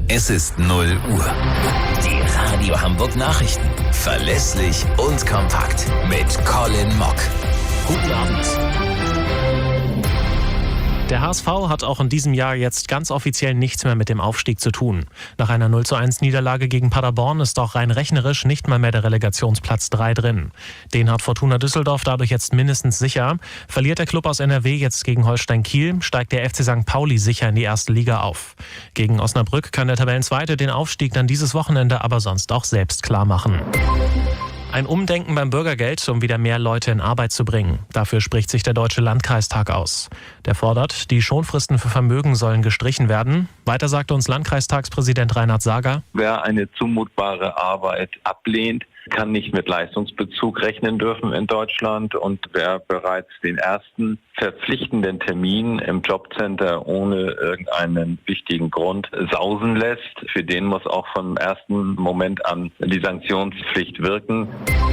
Es ist 0 Uhr. Die Radio Hamburg Nachrichten. Verlässlich und kompakt. Mit Colin Mock. Guten Abend. Der HSV hat auch in diesem Jahr jetzt ganz offiziell nichts mehr mit dem Aufstieg zu tun. Nach einer 0:1 Niederlage gegen Paderborn ist auch rein rechnerisch nicht mal mehr der Relegationsplatz 3 drin. Den hat Fortuna Düsseldorf dadurch jetzt mindestens sicher. Verliert der Klub aus NRW jetzt gegen Holstein Kiel, steigt der FC St. Pauli sicher in die erste Liga auf. Gegen Osnabrück kann der Tabellenzweite den Aufstieg dann dieses Wochenende aber sonst auch selbst klar machen. Ein Umdenken beim Bürgergeld, um wieder mehr Leute in Arbeit zu bringen. Dafür spricht sich der Deutsche Landkreistag aus. Der fordert, die Schonfristen für Vermögen sollen gestrichen werden. Weiter sagte uns Landkreistagspräsident Reinhard Sager: Wer eine zumutbare Arbeit ablehnt, kann nicht mit Leistungsbezug rechnen dürfen in Deutschland. Und wer bereits den ersten verpflichtenden Termin im Jobcenter ohne irgendeinen wichtigen Grund sausen lässt, für den muss auch vom ersten Moment an die Sanktionspflicht wirken.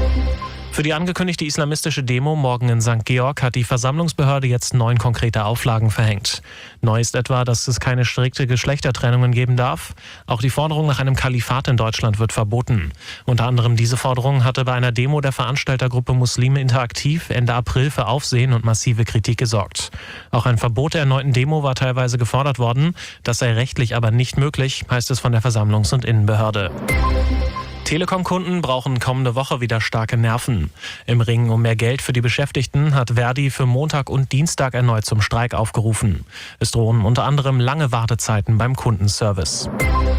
Für die angekündigte islamistische Demo morgen in St. Georg hat die Versammlungsbehörde jetzt 9 konkrete Auflagen verhängt. Neu ist etwa, dass es keine strikte Geschlechtertrennungen geben darf. Auch die Forderung nach einem Kalifat in Deutschland wird verboten. Unter anderem diese Forderung hatte bei einer Demo der Veranstaltergruppe Muslime Interaktiv Ende April für Aufsehen und massive Kritik gesorgt. Auch ein Verbot der erneuten Demo war teilweise gefordert worden. Das sei rechtlich aber nicht möglich, heißt es von der Versammlungs- und Innenbehörde. Telekom-Kunden brauchen kommende Woche wieder starke Nerven. Im Ringen um mehr Geld für die Beschäftigten hat Verdi für Montag und Dienstag erneut zum Streik aufgerufen. Es drohen unter anderem lange Wartezeiten beim Kundenservice.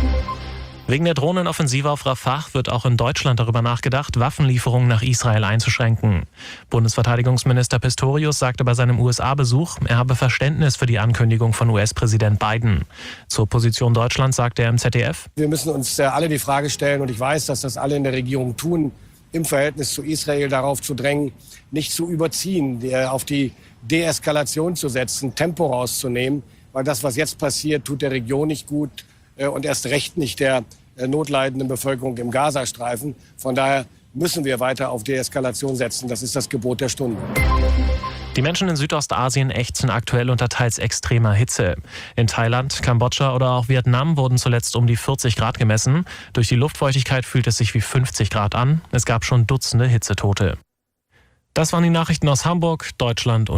Wegen der Drohnenoffensive auf Rafah wird auch in Deutschland darüber nachgedacht, Waffenlieferungen nach Israel einzuschränken. Bundesverteidigungsminister Pistorius sagte bei seinem USA-Besuch, er habe Verständnis für die Ankündigung von US-Präsident Biden. Zur Position Deutschlands sagte er im ZDF: Wir müssen uns alle die Frage stellen, und ich weiß, dass das alle in der Regierung tun, im Verhältnis zu Israel darauf zu drängen, nicht zu überziehen, auf die Deeskalation zu setzen, Tempo rauszunehmen, weil das, was jetzt passiert, tut der Region nicht gut und erst recht nicht der notleidenden Bevölkerung im Gazastreifen. Von daher müssen wir weiter auf Deeskalation setzen. Das ist das Gebot der Stunde. Die Menschen in Südostasien ächzen aktuell unter teils extremer Hitze. In Thailand, Kambodscha oder auch Vietnam wurden zuletzt um die 40 Grad gemessen. Durch die Luftfeuchtigkeit fühlt es sich wie 50 Grad an. Es gab schon Dutzende Hitzetote. Das waren die Nachrichten aus Hamburg, Deutschland und